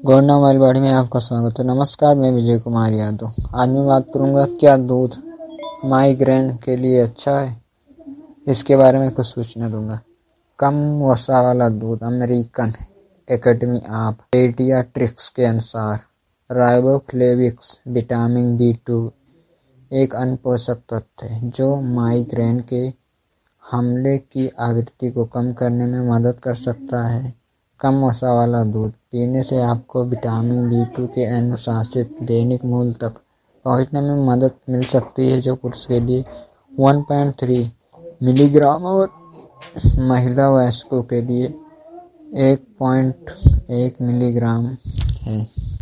Gonda mobile body में आपका स्वागत है। नमस्कार, मैं विजय कुमार यादव। आज मैं बात करूंगा क्या दूध माइग्रेन के लिए अच्छा है। इसके बारे में कुछ सूचना दूंगा। कम वसा वाला दूध। अमेरिकन एकेडमी ऑफ पेडियाट्रिक्स के अनुसार राइबोफ्लेविक्स विटामिन B2 एक अन्य पोषक तत्व है जो माइग्रेन के हमले की आवृत्ति को कम करने में मदद कर सकता है। कम वसा वाला दूध पीने से आपको विटामिन B2 के अनुशासित दैनिक मूल्य तक पहुंचने में मदद मिल सकती है, जो पुरुष के लिए 1.3 मिलीग्राम और महिला वयस्कों के लिए 1.1 मिलीग्राम है।